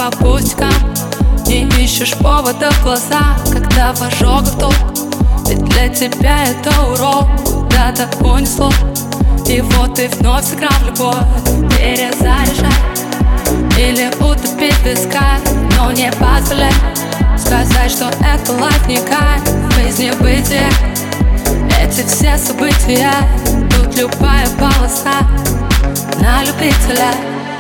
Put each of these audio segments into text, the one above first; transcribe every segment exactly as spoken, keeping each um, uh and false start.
по пустякам. Не ищешь повода в глаза, когда в ожогах толк. Ведь для тебя это урок, куда-то унесло. И вот ты вновь сыграл в любовь, перезаряжай или утопить в песках, но не позволяй сказать, что это лайф не кайф, жизнь бытие. Эти все события, тут любая полоса на любителя.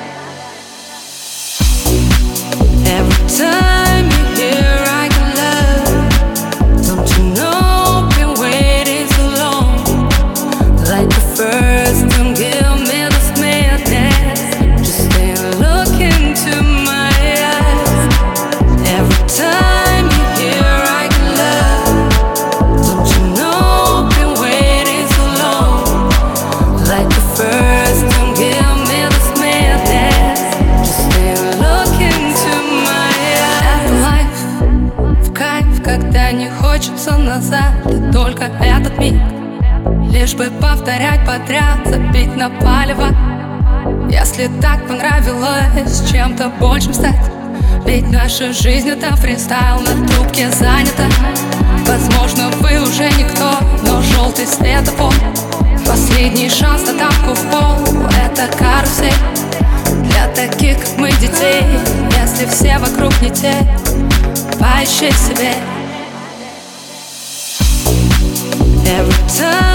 Every time you hear I can love, don't you know, been waiting so long. Like the first time, give me this madness. Just stay and look into my eyes. Every time you hear I can love, don't you know, been waiting so long. Like the first time, give me this madness. Just stay and look into my eyes. Это лайф, в кайф, когда не хочется назад, и только этот миг. Лишь бы повторять подряд, забить на палево. Если так понравилось чем-то большим стать, ведь наша жизнь это фристайл, на трубке занята. Возможно, вы уже никто, но желтый светофор, последний шанс на тапку в пол. Это карусель для таких, как мы, детей. Если все вокруг не те, поищи себе. Every time